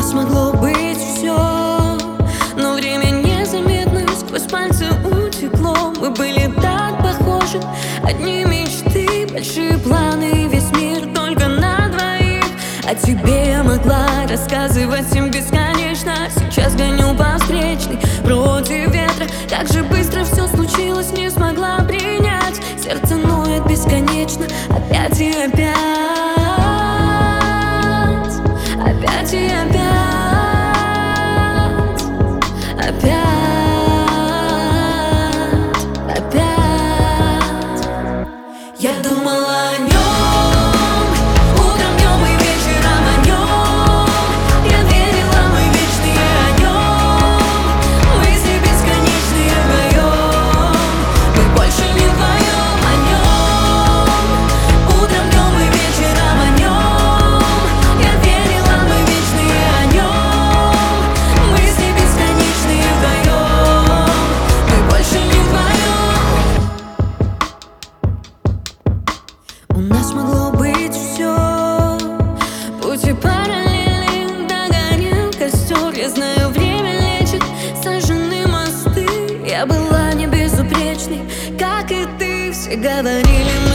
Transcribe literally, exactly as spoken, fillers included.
нас могло быть все, но время незаметно сквозь пальцы утекло. Мы были так похожи, одни мечты, большие планы, весь мир только на двоих. О тебе я могла рассказывать им бесконечно. Сейчас гоню по встречной против ветра. Как же быстро все случилось, не смогла принять. Сердце ноет бесконечно, опять и опять, опять и опять, опять, опять. Я думала о нем. У нас могло быть все, пути параллельны, догорел костер. Я знаю, время лечит, сожжены мосты. Я была не безупречной, как и ты. Все говорили,